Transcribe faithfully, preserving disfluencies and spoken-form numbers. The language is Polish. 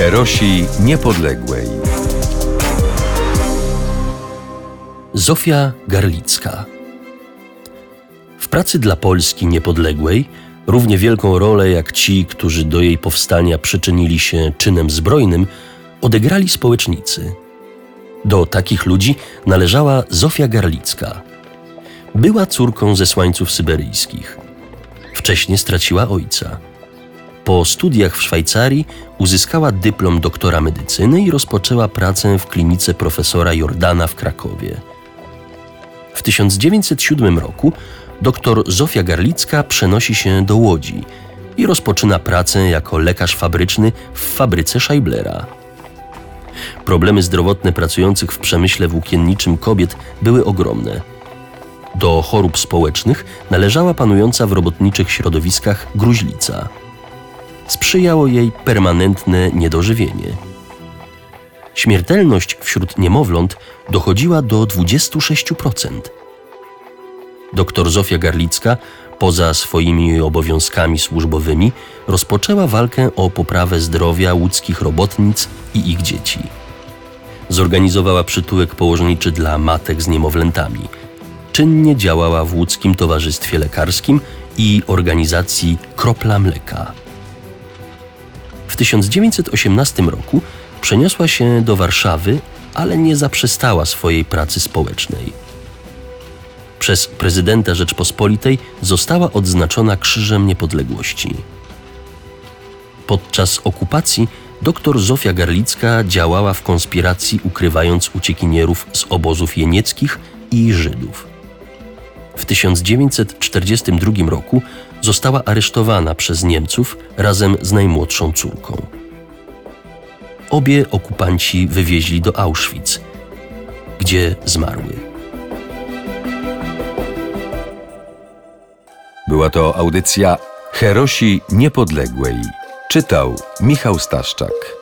Herosi Niepodległej. Zofia Garlicka. W pracy dla Polski niepodległej równie wielką rolę jak ci, którzy do jej powstania przyczynili się czynem zbrojnym, odegrali społecznicy. Do takich ludzi należała Zofia Garlicka. Była córką zesłańców syberyjskich. Wcześnie straciła ojca. Po studiach w Szwajcarii uzyskała dyplom doktora medycyny i rozpoczęła pracę w klinice profesora Jordana w Krakowie. W tysiąc dziewięćset siódmym roku dr Zofia Garlicka przenosi się do Łodzi i rozpoczyna pracę jako lekarz fabryczny w fabryce Scheiblera. Problemy zdrowotne pracujących w przemyśle włókienniczym kobiet były ogromne. Do chorób społecznych należała panująca w robotniczych środowiskach gruźlica. Sprzyjało jej permanentne niedożywienie. Śmiertelność wśród niemowląt dochodziła do dwudziestu sześciu procent. Doktor Zofia Garlicka, poza swoimi obowiązkami służbowymi, rozpoczęła walkę o poprawę zdrowia łódzkich robotnic i ich dzieci. Zorganizowała przytułek położniczy dla matek z niemowlętami. Czynnie działała w Łódzkim Towarzystwie Lekarskim i organizacji Kropla Mleka. W tysiąc dziewięćset osiemnastym roku przeniosła się do Warszawy, ale nie zaprzestała swojej pracy społecznej. Przez prezydenta Rzeczpospolitej została odznaczona Krzyżem Niepodległości. Podczas okupacji dr Zofia Garlicka działała w konspiracji, ukrywając uciekinierów z obozów jenieckich i Żydów. W tysiąc dziewięćset czterdziestym drugim roku została aresztowana przez Niemców razem z najmłodszą córką. Obie okupanci wywieźli do Auschwitz, gdzie zmarły. Była to audycja Herosi Niepodległej. Czytał Michał Staszczak.